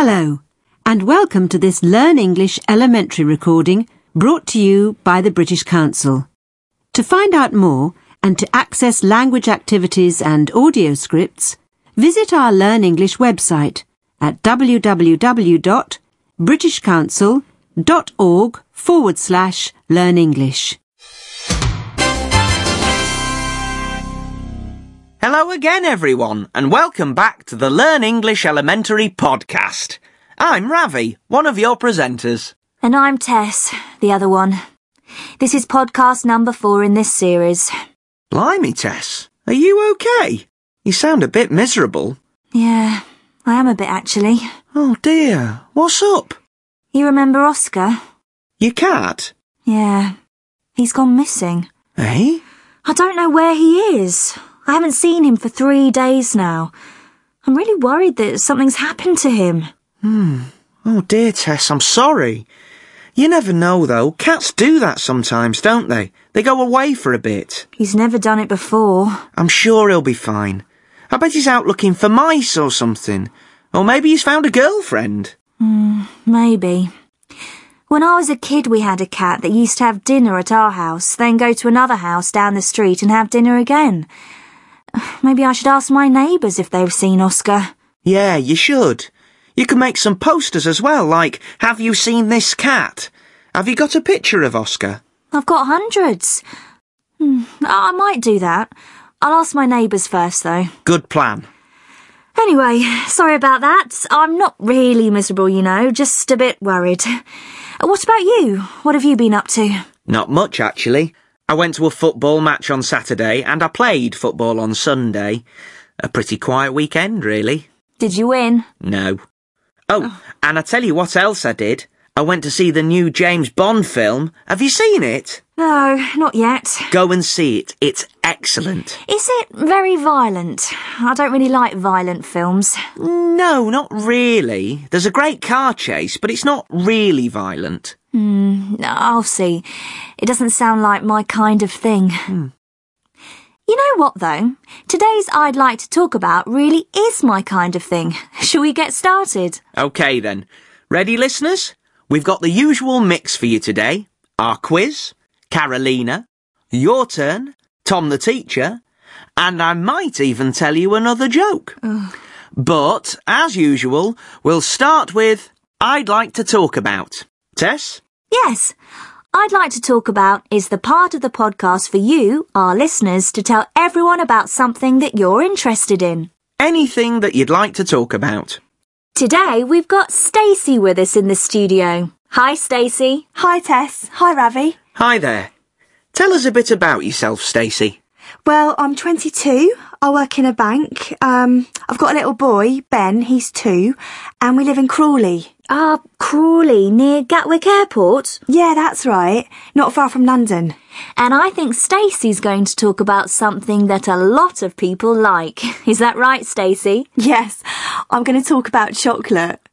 Hello, and welcome to this Learn English Elementary recording brought to you by the British Council. To find out more and to access language activities and audio scripts, visit our Learn English website at www.britishcouncil.org/learnenglish. Hello again, everyone, and welcome back to the Learn English Elementary podcast. I'm Ravi, one of your presenters. And I'm Tess, the other one. This is podcast number 4 in this series. Blimey, Tess, are you okay? You sound a bit miserable. Yeah, I am a bit actually. Oh dear, what's up? You remember Oscar? Your cat? Yeah, he's gone missing. Eh? I don't know where he is. I haven't seen him for 3 days now. I'm really worried that something's happened to him. Oh dear, Tess, I'm sorry. You never know, though. Cats do that sometimes, don't they? They go away for a bit. He's never done it before. I'm sure he'll be fine. I bet he's out looking for mice or something. Or maybe he's found a girlfriend. Maybe. When I was a kid, we had a cat that used to have dinner at our house, then go to another house down the street and have dinner again. Maybe I should ask my neighbours if they've seen Oscar. Yeah, you should. You can make some posters as well, like, have you seen this cat? Have you got a picture of Oscar? I've got hundreds. I might do that. I'll ask my neighbours first, though. Good plan. Anyway, sorry about that. I'm not really miserable, you know, just a bit worried. What about you? What have you been up to? Not much, actually. I went to a football match on Saturday and I played football on Sunday. A pretty quiet weekend, really. Did you win? No. Oh, and I tell you what else I did. I went to see the new James Bond film. Have you seen it? No, not yet. Go and see it. It's excellent. Is it very violent? I don't really like violent films. No, not really. There's a great car chase, but it's not really violent. I'll see. It doesn't sound like my kind of thing. You know what, though? Today's I'd Like to Talk About really is my kind of thing. Shall we get started? OK, then. Ready, listeners? We've got the usual mix for you today. Our quiz, Carolina, your turn, Tom the teacher, and I might even tell you another joke. But, as usual, we'll start with I'd Like to Talk About. Tess? Yes. I'd Like to Talk About is the part of the podcast for you, our listeners, to tell everyone about something that you're interested in. Anything that you'd like to talk about. Today, we've got Stacey with us in the studio. Hi, Stacey. Hi, Tess. Hi, Ravi. Hi there. Tell us a bit about yourself, Stacey. Well, I'm 22. I work in a bank. I've got a little boy, Ben, he's 2, and we live in Crawley. Crawley, near Gatwick Airport? Yeah, that's right. Not far from London. And I think Stacey's going to talk about something that a lot of people like. Is that right, Stacey? Yes, I'm going to talk about chocolate.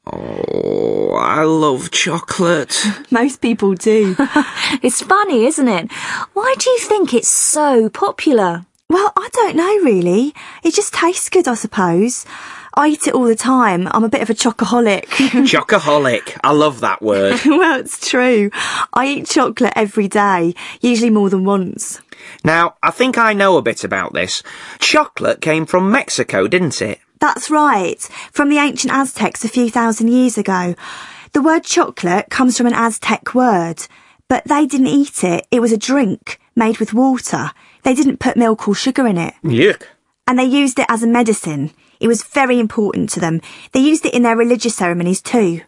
Oh, I love chocolate. Most people do. It's funny, isn't it? Why do you think it's so popular? Well, I don't know, really. It just tastes good, I suppose. I eat it all the time. I'm a bit of a chocoholic. Chocoholic. I love that word. Well, it's true. I eat chocolate every day, usually more than once. Now, I think I know a bit about this. Chocolate came from Mexico, didn't it? That's right. From the ancient Aztecs a few thousand years ago. The word chocolate comes from an Aztec word, but they didn't eat it. It was a drink made with water. They didn't put milk or sugar in it. Yuck. And they used it as a medicine. It was very important to them. They used it in their religious ceremonies too.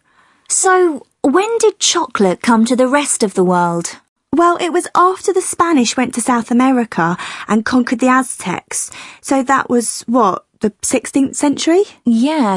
So, when did chocolate come to the rest of the world? Well, it was after the Spanish went to South America and conquered the Aztecs. So that was, the 16th century? Yeah,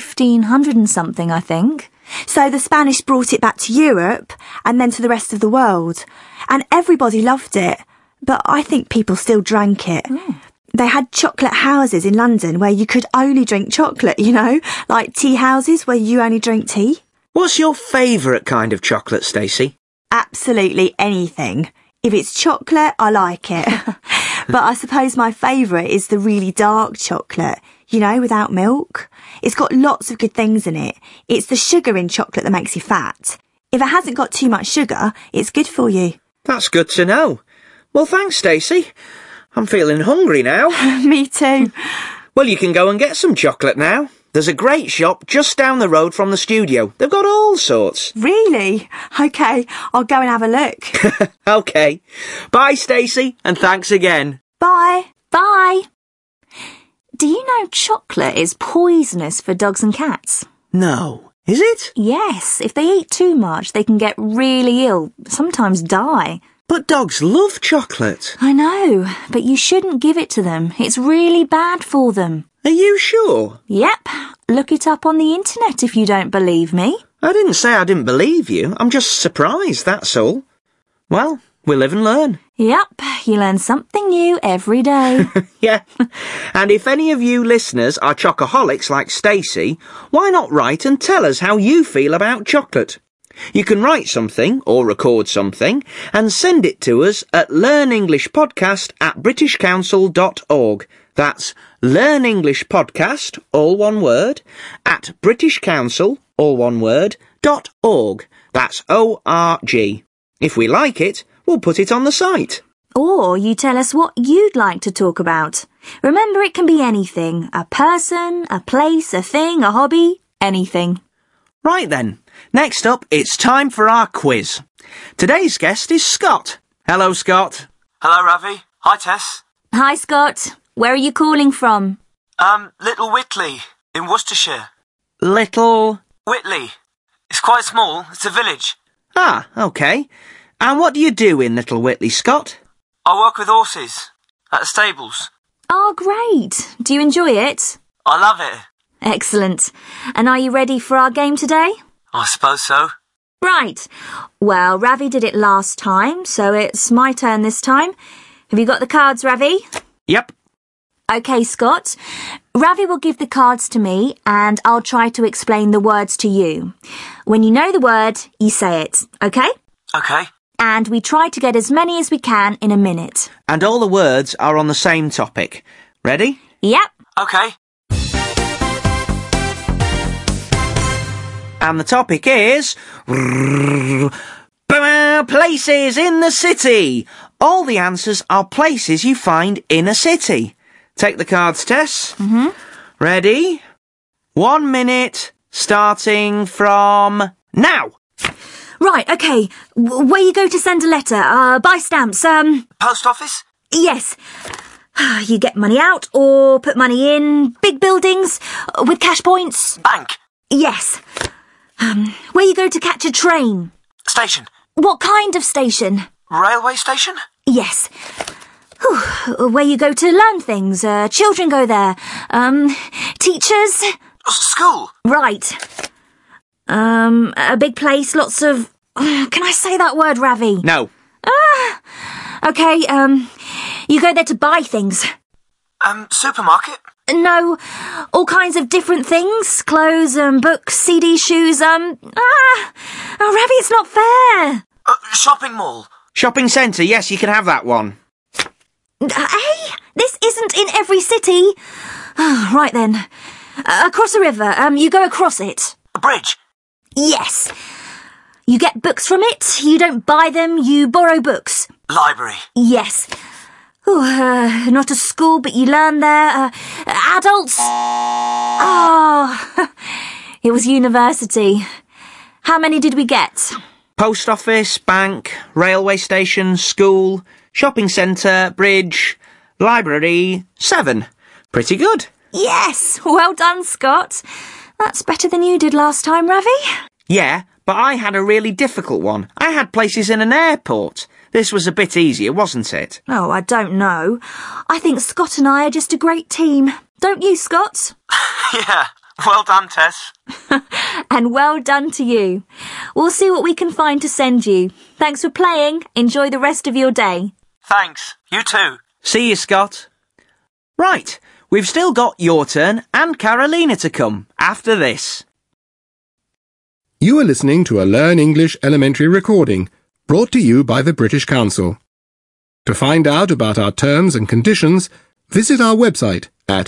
1500 and something, I think. So the Spanish brought it back to Europe and then to the rest of the world. And everybody loved it. But I think people still drank it. They had chocolate houses in London where you could only drink chocolate, you know, like tea houses where you only drink tea. What's your favourite kind of chocolate, Stacey? Absolutely anything. If it's chocolate, I like it. But I suppose my favourite is the really dark chocolate. you know, without milk. It's got lots of good things in it. It's the sugar in chocolate that makes you fat. If it hasn't got too much sugar, it's good for you. That's good to know. Well, thanks, Stacey. I'm feeling hungry now. Me too. Well, you can go and get some chocolate now. There's a great shop just down the road from the studio. They've got all sorts. Really? OK, I'll go and have a look. OK. Bye, Stacey, and thanks again. Bye. Bye. Do you know chocolate is poisonous for dogs and cats? No. Is it? Yes, if they eat too much, they can get really ill, sometimes die. But dogs love chocolate. I know, but you shouldn't give it to them. It's really bad for them. Are you sure? Yep. Look it up on the internet if you don't believe me. I didn't say I didn't believe you. I'm just surprised, that's all. Well, we live and learn. Yep, you learn something new every day. Yeah. And if any of you listeners are chocoholics like Stacey, why not write and tell us how you feel about chocolate? You can write something or record something and send it to us at learnenglishpodcast@britishcouncil.org. That's learnenglishpodcast, all one word, at britishcouncil, all one word, .org. That's O-R-G. If we like it, we'll put it on the site. Or you tell us what you'd like to talk about. Remember, it can be anything. A person, a place, a thing, a hobby, anything. Right then. Next up, it's time for our quiz. Today's guest is Scott. Hello, Scott. Hello, Ravi. Hi, Tess. Hi, Scott. Where are you calling from? Little Whitley, in Worcestershire. Little... Whitley. It's quite small. It's a village. Ah, OK. And what do you do in Little Whitley, Scott? I work with horses at the stables. Oh, great. Do you enjoy it? I love it. Excellent. And are you ready for our game today? I suppose so. Right. Well, Ravi did it last time, so it's my turn this time. Have you got the cards, Ravi? Yep. OK, Scott. Ravi will give the cards to me and I'll try to explain the words to you. When you know the word, you say it, OK? OK. And we try to get as many as we can in a minute. And all the words are on the same topic. Ready? Yep. OK. And the topic is... places in the city. All the answers are places you find in a city. Take the cards, Tess. Mm-hmm. Ready? 1 minute, starting from now. Right, OK. Where you go to send a letter? Buy stamps, Post office? Yes. You get money out or put money in. Big buildings with cash points. Bank? Yes. Where you go to catch a train? Station? What kind of station? Railway station? Yes. Where you go to learn things. Children go there. Teachers? School? Right. A big place, lots of... Can I say that word, Ravi? No. OK, you go there to buy things. Supermarket? No, all kinds of different things. Clothes, books, CDs, shoes, Oh, Ravi, it's not fair. Shopping mall? Shopping centre, yes, you can have that one. Hey, this isn't in every city. Right then. Across a river, you go across it. A bridge? Yes. You get books from it. You don't buy them, you borrow books. Library? Yes. Not a school, but you learn there. Adults. Oh, it was university. How many did we get? Post office, bank, railway station, school, shopping centre, bridge, library, 7. Pretty good. Yes, well done, Scott. That's better than you did last time, Ravi. Yeah, but I had a really difficult one. I had places in an airport. This was a bit easier, wasn't it? Oh, I don't know. I think Scott and I are just a great team. Don't you, Scott? Yeah. Well done, Tess. And well done to you. We'll see what we can find to send you. Thanks for playing. Enjoy the rest of your day. Thanks. You too. See you, Scott. Right, we've still got your turn and Carolina to come after this. You are listening to a Learn English elementary recording brought to you by the British Council. To find out about our terms and conditions, visit our website at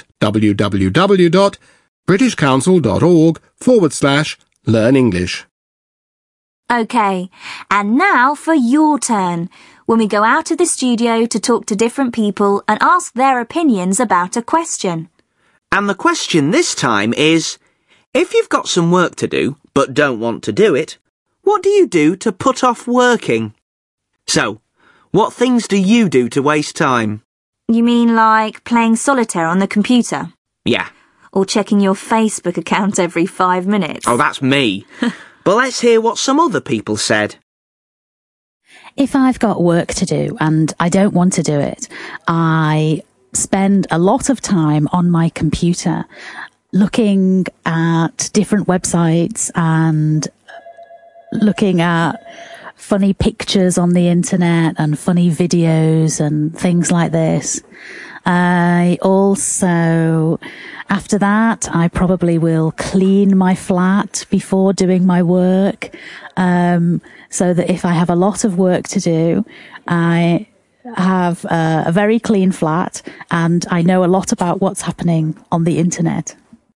www.britishcouncil.org/learn-English. OK, and now for your turn, when we go out of the studio to talk to different people and ask their opinions about a question. And the question this time is, if you've got some work to do but don't want to do it, what do you do to put off working? So, what things do you do to waste time? You mean like playing solitaire on the computer? Yeah. Or checking your Facebook account every 5 minutes? Oh, that's me. But let's hear what some other people said. If I've got work to do and I don't want to do it, I spend a lot of time on my computer looking at different websites and looking at funny pictures on the internet and funny videos and things like this. I also, after that, I probably will clean my flat before doing my work, so that if I have a lot of work to do, I have a very clean flat and I know a lot about what's happening on the internet.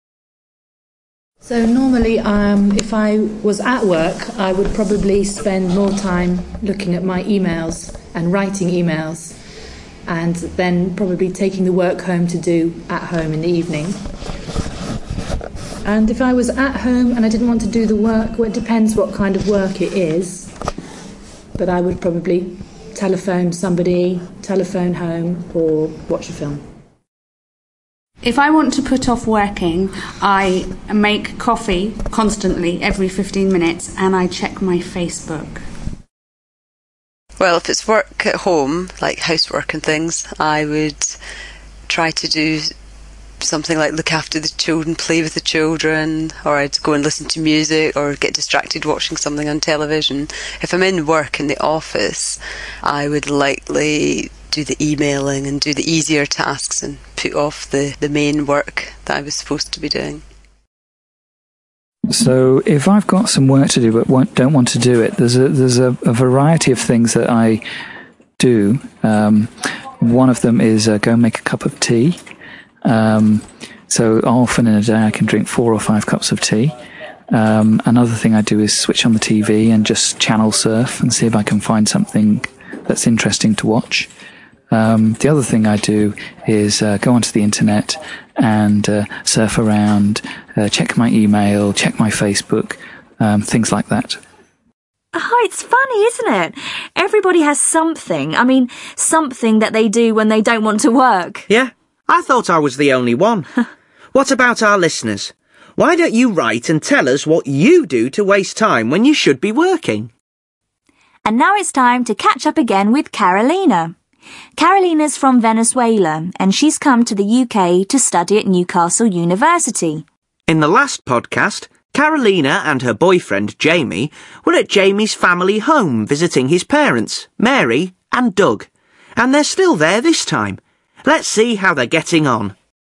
So normally, if I was at work, I would probably spend more time looking at my emails and writing emails, and then probably taking the work home to do at home in the evening. And if I was at home and I didn't want to do the work, well, it depends what kind of work it is, but I would probably telephone somebody, telephone home, or watch a film. If I want to put off working, I make coffee constantly every 15 minutes and I check my Facebook. Well, if it's work at home, like housework and things, I would try to do something like look after the children, play with the children, or I'd go and listen to music or get distracted watching something on television. If I'm in work in the office, I would likely do the emailing and do the easier tasks and put off the main work that I was supposed to be doing. So if I've got some work to do but don't want to do it, there's a variety of things that I do. One of them is go and make a cup of tea. So often in a day I can drink 4 or 5 cups of tea. Another thing I do is switch on the TV and just channel surf and see if I can find something that's interesting to watch. The other thing I do is go onto the internet and surf around, check my email, check my Facebook, things like that. Oh, it's funny, isn't it? Everybody has something. I mean, something that they do when they don't want to work. Yeah, I thought I was the only one. What about our listeners? Why don't you write and tell us what you do to waste time when you should be working? And now it's time to catch up again with Carolina. Carolina's from Venezuela and she's come to the UK to study at Newcastle University. In the last podcast, Carolina and her boyfriend Jamie were at Jamie's family home visiting his parents, Mary and Doug. And they're still there this time. Let's see how they're getting on.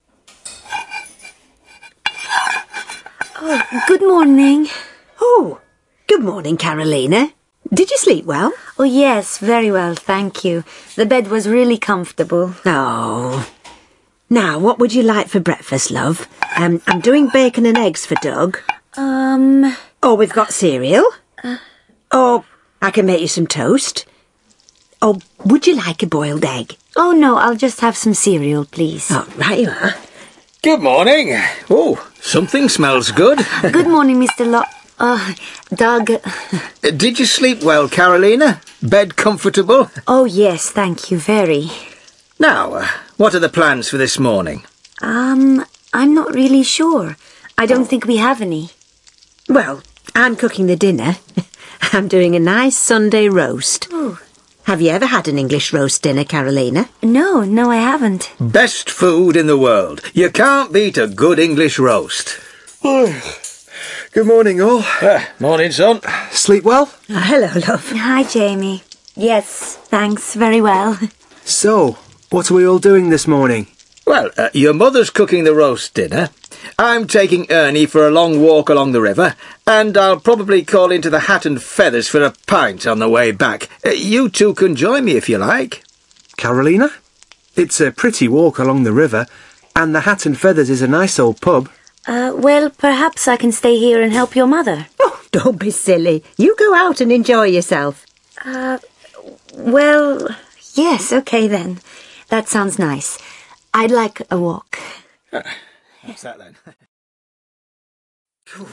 Oh, good morning. Oh, good morning, Carolina. Did you sleep well? Oh, yes, very well, thank you. The bed was really comfortable. Oh. Now, what would you like for breakfast, love? I'm doing bacon and eggs for Doug. Oh, we've got cereal. Oh, I can make you some toast. Oh, would you like a boiled egg? Oh, no, I'll just have some cereal, please. Oh, right you are. Good morning. Oh, something smells good. Good morning, Mr. Doug. Did you sleep well, Carolina? Bed comfortable? Oh, yes, thank you, very. Now, what are the plans for this morning? I'm not really sure. I don't think we have any. Well, I'm cooking the dinner. I'm doing a nice Sunday roast. Oh. Have you ever had an English roast dinner, Carolina? No, I haven't. Best food in the world. You can't beat a good English roast. Good morning, all. Morning, son. Sleep well? Hello, love. Hi, Jamie. Yes, thanks, very well. So, what are we all doing this morning? Well, your mother's cooking the roast dinner. I'm taking Ernie for a long walk along the river, and I'll probably call into the Hat and Feathers for a pint on the way back. You two can join me if you like. Carolina? It's a pretty walk along the river. And the Hat and Feathers is a nice old pub. Well, perhaps I can stay here and help your mother. Oh, don't be silly. You go out and enjoy yourself. Well, yes, okay then. That sounds nice. I'd like a walk. What's that then? So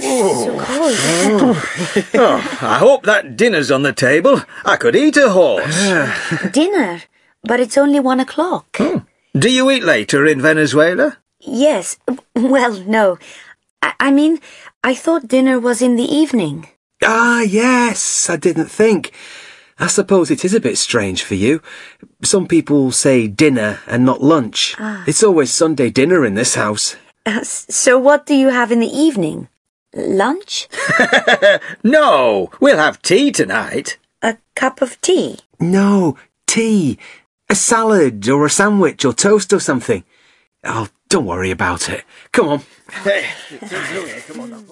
cold. I hope that dinner's on the table. I could eat a horse. Dinner? But it's only 1 o'clock. Do you eat later in Venezuela? Yes. Well, no. I mean, I thought dinner was in the evening. Ah, yes, I didn't think. I suppose it is a bit strange for you. Some people say dinner and not lunch. It's always Sunday dinner in this house. So what do you have in the evening? Lunch? No, we'll have tea tonight. A cup of tea? No, tea. A salad or a sandwich or toast or something. Oh, don't worry about it. Come on. Hey, come on now.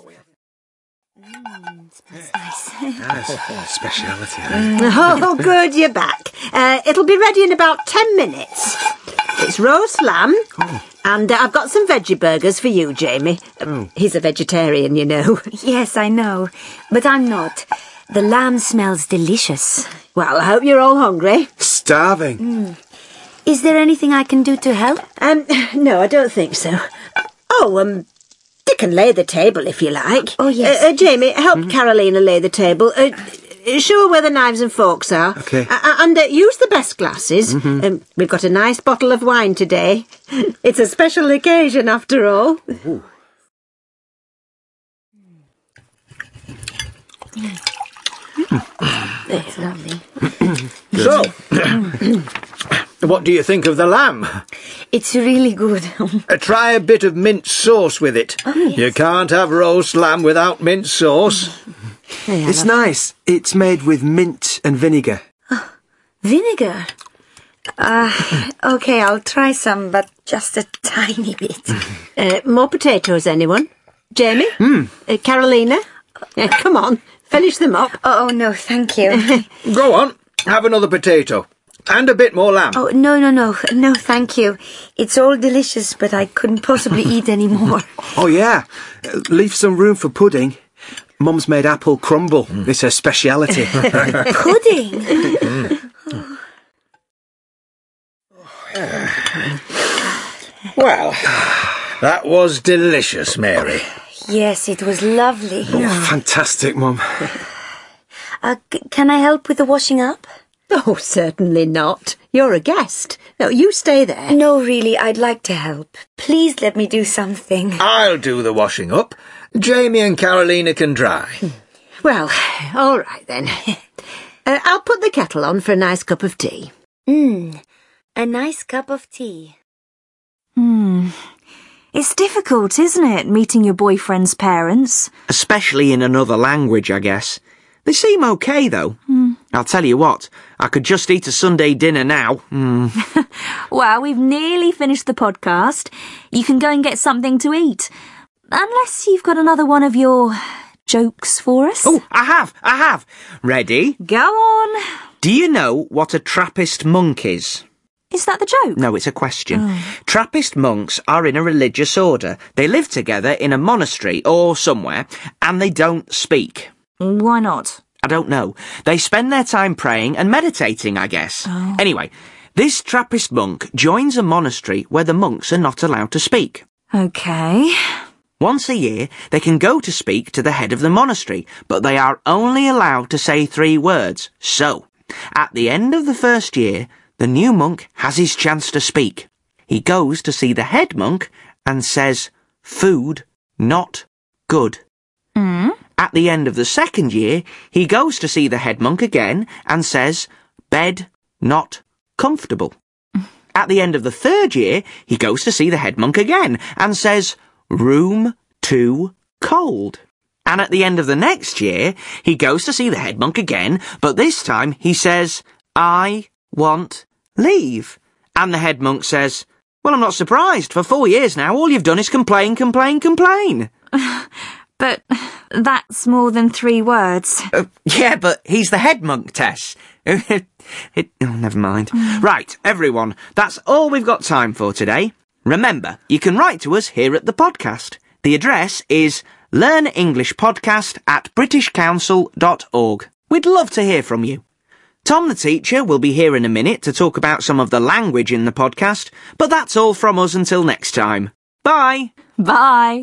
Smells nice. That's speciality. Oh, good, you're back. It'll be ready in about 10 minutes. It's roast lamb, and I've got some veggie burgers for you, Jamie. He's a vegetarian, you know. Yes, I know, but I'm not. The lamb smells delicious. Well, I hope you're all hungry. Starving. Is there anything I can do to help? No, I don't think so. Oh, Dick can lay the table if you like. Oh, yes. Jamie, help Carolina lay the table. Show her where the knives and forks are. Okay. And use the best glasses. We've got a nice bottle of wine today. It's a special occasion, after all. It's lovely. So, what do you think of the lamb? It's really good. Try a bit of mint sauce with it. Oh, yes. You can't have roast lamb without mint sauce. It's nice. It's made with mint and vinegar. Vinegar? Okay, I'll try some, but just a tiny bit. More potatoes, anyone? Jamie? Carolina? Come on, finish them up. Oh, no, thank you. Go on, have another potato. And a bit more lamb. Oh, no, thank you. It's all delicious, but I couldn't possibly eat any more. Oh, yeah. Leave some room for pudding. Mum's made apple crumble. It's her speciality. Pudding? Well, that was delicious, Mary. Yes, it was lovely. Oh, fantastic, Mum. Can I help with the washing up? Oh, certainly not. You're a guest. No, you stay there. No, really, I'd like to help. Please let me do something. I'll do the washing up. Jamie and Carolina can dry. Well, all right then. I'll put the kettle on for a nice cup of tea. A nice cup of tea. It's difficult, isn't it, meeting your boyfriend's parents? Especially in another language, I guess. They seem okay, though. I'll tell you what, I could just eat a Sunday dinner now. Well, we've nearly finished the podcast. You can go and get something to eat. Unless you've got another one of your jokes for us. Oh, I have. Ready? Go on. Do you know what a Trappist monk is? Is that the joke? No, it's a question. Trappist monks are in a religious order. They live together in a monastery or somewhere, and they don't speak. Why not? I don't know. They spend their time praying and meditating, I guess. Anyway, this Trappist monk joins a monastery where the monks are not allowed to speak. Okay. Once a year, they can go to speak to the head of the monastery, but they are only allowed to say 3 words. So, at the end of the first year, the new monk has his chance to speak. He goes to see the head monk and says, "Food, not good." At the end of the second year, he goes to see the head monk again and says, "Bed, not comfortable." At the end of the third year, he goes to see the head monk again and says, "Room too cold." And at the end of the next year, he goes to see the head monk again, but this time he says, "I want leave." And the head monk says, "Well, I'm not surprised. For 4 years now, all you've done is complain. But that's more than 3 words. Yeah, but he's the head monk, Tess. Never mind. Right, everyone, that's all we've got time for today. Remember, you can write to us here at the podcast. The address is learnenglishpodcast@britishcouncil.org. We'd love to hear from you. Tom the teacher will be here in a minute to talk about some of the language in the podcast, but that's all from us until next time. Bye! Bye!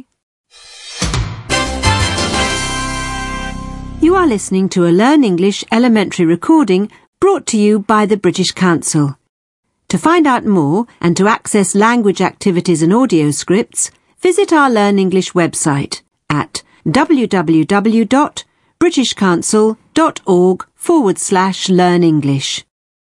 You are listening to a Learn English elementary recording brought to you by the British Council. To find out more and to access language activities and audio scripts, visit our Learn English website at www.britishcouncil.org/learnenglish.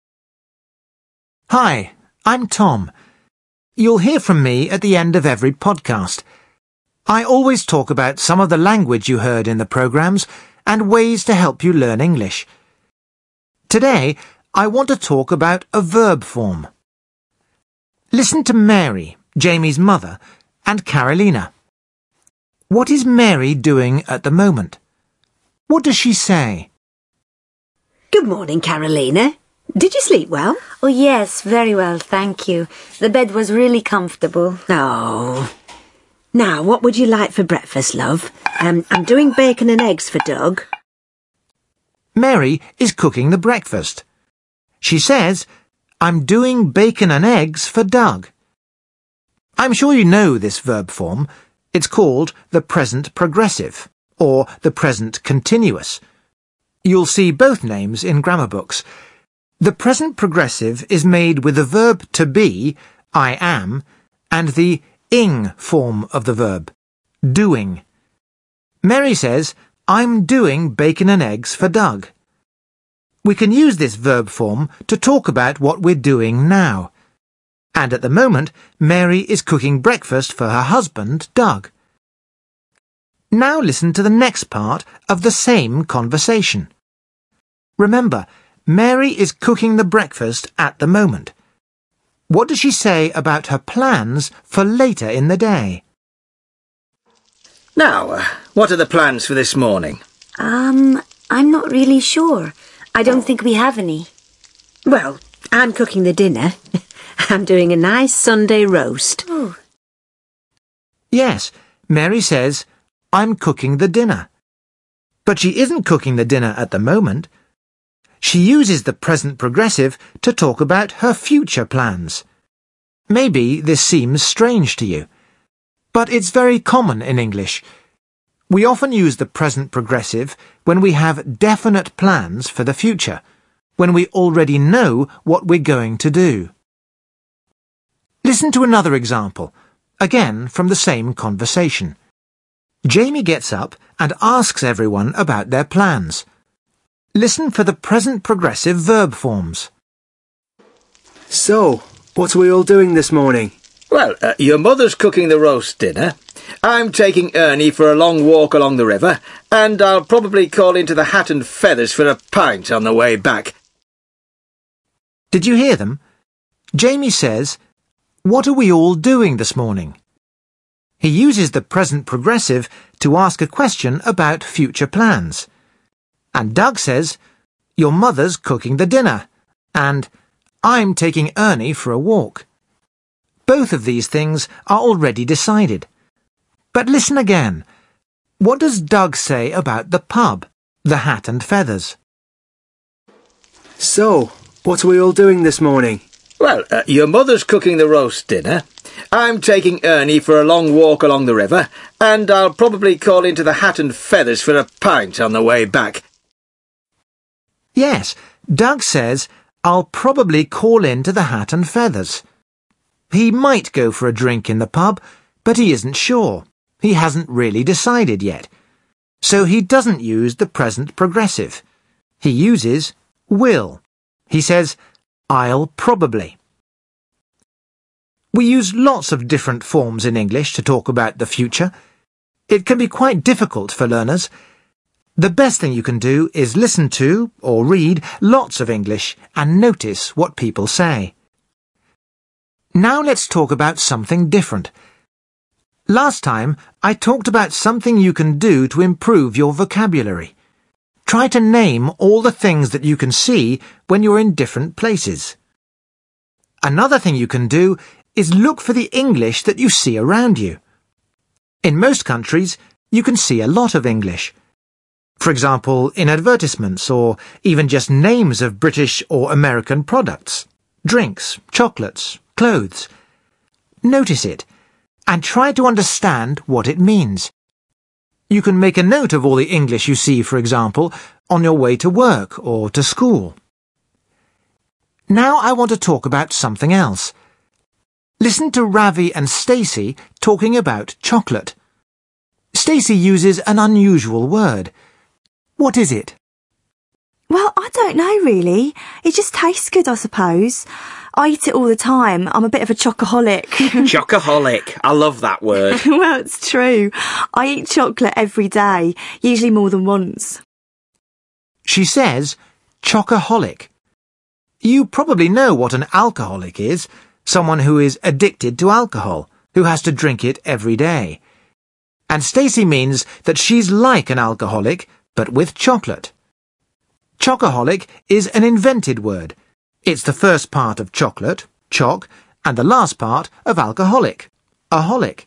Hi, I'm Tom. You'll hear from me at the end of every podcast. I always talk about some of the language you heard in the programmes and ways to help you learn English. Today, I want to talk about a verb form. Listen to Mary, Jamie's mother, and Carolina. What is Mary doing at the moment? What does she say? Good morning, Carolina. Did you sleep well? Oh, yes, very well, thank you. The bed was really comfortable. Oh. Now, what would you like for breakfast, love? I'm doing bacon and eggs for Doug. Mary is cooking the breakfast. She says, I'm doing bacon and eggs for Doug. I'm sure you know this verb form. It's called the present progressive, or the present continuous. You'll see both names in grammar books. The present progressive is made with the verb to be, I am, and the ing form of the verb, doing. Mary says, I'm doing bacon and eggs for Doug. We can use this verb form to talk about what we're doing now. And at the moment, Mary is cooking breakfast for her husband, Doug. Now listen to the next part of the same conversation. Remember, Mary is cooking the breakfast at the moment. What does she say about her plans for later in the day? Now, what are the plans for this morning? I'm not really sure. I don't think we have any. Well, I'm cooking the dinner. I'm doing a nice Sunday roast. Oh. Yes, Mary says, I'm cooking the dinner. But she isn't cooking the dinner at the moment. She uses the present progressive to talk about her future plans. Maybe this seems strange to you, but it's very common in English. We often use the present progressive when we have definite plans for the future, when we already know what we're going to do. Listen to another example, again from the same conversation. Jamie gets up and asks everyone about their plans. Listen for the present progressive verb forms. So, what are we all doing this morning? Well, your mother's cooking the roast dinner. I'm taking Ernie for a long walk along the river, and I'll probably call into the Hat and Feathers for a pint on the way back. Did you hear them? Jamie says, what are we all doing this morning? He uses the present progressive to ask a question about future plans. And Doug says, your mother's cooking the dinner, and I'm taking Ernie for a walk. Both of these things are already decided. But listen again. What does Doug say about the pub, the Hat and Feathers? So, what are we all doing this morning? Well, your mother's cooking the roast dinner. I'm taking Ernie for a long walk along the river, and I'll probably call into the Hat and Feathers for a pint on the way back. Yes, Doug says, I'll probably call in to the Hat and Feathers. He might go for a drink in the pub, but he isn't sure. He hasn't really decided yet. So he doesn't use the present progressive. He uses will. He says, I'll probably. We use lots of different forms in English to talk about the future. It can be quite difficult for learners. The best thing you can do is listen to or read lots of English and notice what people say. Now let's talk about something different. Last time, I talked about something you can do to improve your vocabulary. Try to name all the things that you can see when you're in different places. Another thing you can do is look for the English that you see around you. In most countries, you can see a lot of English. For example, in advertisements or even just names of British or American products, drinks, chocolates, clothes. Notice it and try to understand what it means. You can make a note of all the English you see, for example, on your way to work or to school. Now I want to talk about something else. Listen to Ravi and Stacey talking about chocolate. Stacey uses an unusual word. What is it? Well, I don't know really. It just tastes good, I suppose. I eat it all the time. I'm a bit of a chocoholic. Chocoholic. I love that word. Well, it's true. I eat chocolate every day, usually more than once. She says chocoholic. You probably know what an alcoholic is, someone who is addicted to alcohol, who has to drink it every day. And Stacey means that she's like an alcoholic, but with chocolate. Chocoholic is an invented word. It's the first part of chocolate, choc, and the last part of alcoholic, aholic.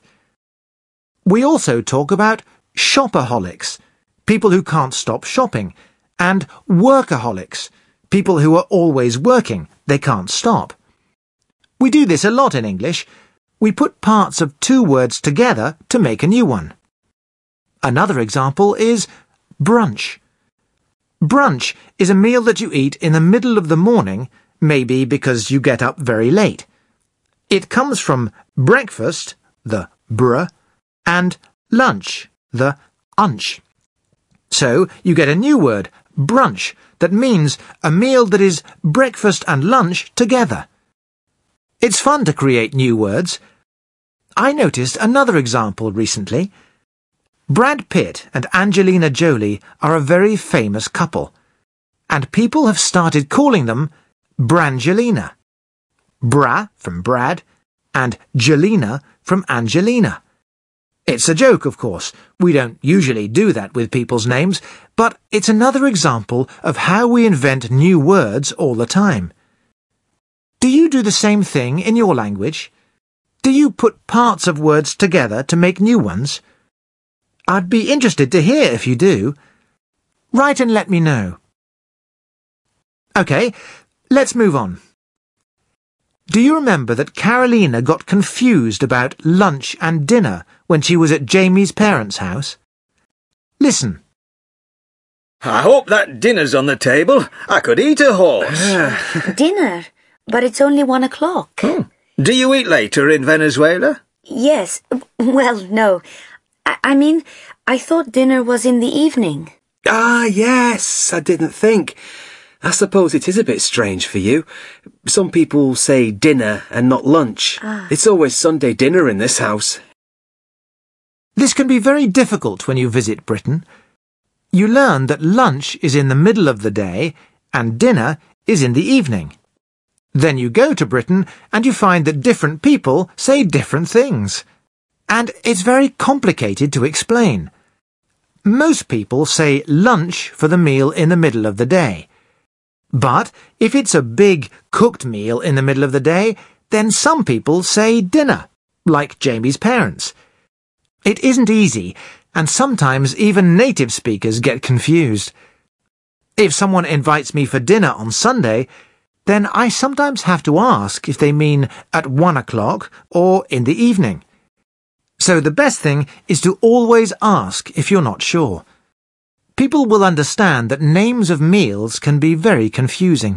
We also talk about shopaholics, people who can't stop shopping, and workaholics, people who are always working, they can't stop. We do this a lot in English. We put parts of two words together to make a new one. Another example is brunch. Brunch is a meal that you eat in the middle of the morning, maybe because you get up very late. It comes from breakfast, the br, and lunch, the unch. So you get a new word, brunch, that means a meal that is breakfast and lunch together. It's fun to create new words. I noticed another example recently. Brad Pitt and Angelina Jolie are a very famous couple, and people have started calling them Brangelina. Bra from Brad and Jelena from Angelina. It's a joke, of course. We don't usually do that with people's names, but it's another example of how we invent new words all the time. Do you do the same thing in your language? Do you put parts of words together to make new ones? I'd be interested to hear if you do. Write and let me know. OK, let's move on. Do you remember that Carolina got confused about lunch and dinner when she was at Jamie's parents' house? Listen. I hope that dinner's on the table. I could eat a horse. Dinner? But it's only 1 o'clock. Do you eat later in Venezuela? Yes. Well, no. I mean, I thought dinner was in the evening. Ah, yes, I didn't think. I suppose it is a bit strange for you. Some people say dinner and not lunch. It's always Sunday dinner in this house. This can be very difficult when you visit Britain. You learn that lunch is in the middle of the day and dinner is in the evening. Then you go to Britain and you find that different people say different things. And it's very complicated to explain. Most people say lunch for the meal in the middle of the day. But if it's a big cooked meal in the middle of the day, then some people say dinner, like Jamie's parents. It isn't easy, and sometimes even native speakers get confused. If someone invites me for dinner on Sunday, then I sometimes have to ask if they mean at 1 o'clock or in the evening. So the best thing is to always ask if you're not sure. People will understand that names of meals can be very confusing.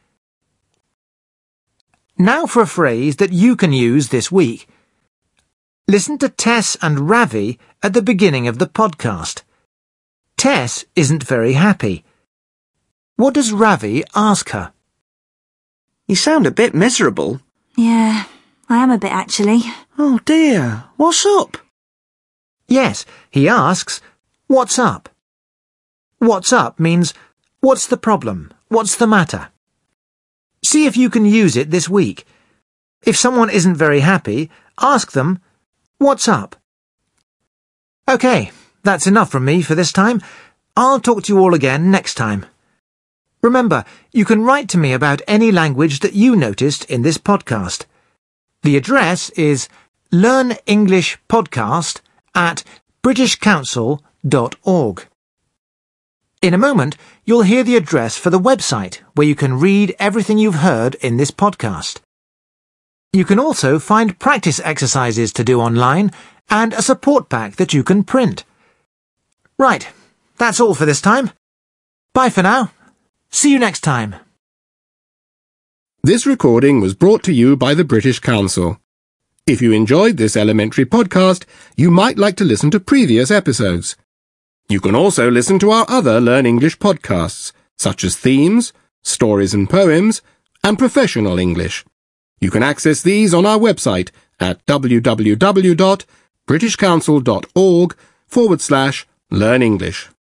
Now for a phrase that you can use this week. Listen to Tess and Ravi at the beginning of the podcast. Tess isn't very happy. What does Ravi ask her? You sound a bit miserable. Yeah, I am a bit actually. Oh dear, what's up? Yes, he asks, what's up? What's up means, what's the problem? What's the matter? See if you can use it this week. If someone isn't very happy, ask them, what's up? OK, that's enough from me for this time. I'll talk to you all again next time. Remember, you can write to me about any language that you noticed in this podcast. The address is learnenglishpodcast@britishcouncil.org. In a moment, you'll hear the address for the website where you can read everything you've heard in this podcast. You can also find practice exercises to do online and a support pack that you can print. Right, that's all for this time. Bye for now. See you next time. This recording was brought to you by the British Council. If you enjoyed this elementary podcast, you might like to listen to previous episodes. You can also listen to our other Learn English podcasts, such as Themes, Stories and Poems, and Professional English. You can access these on our website at www.britishcouncil.org/learn English.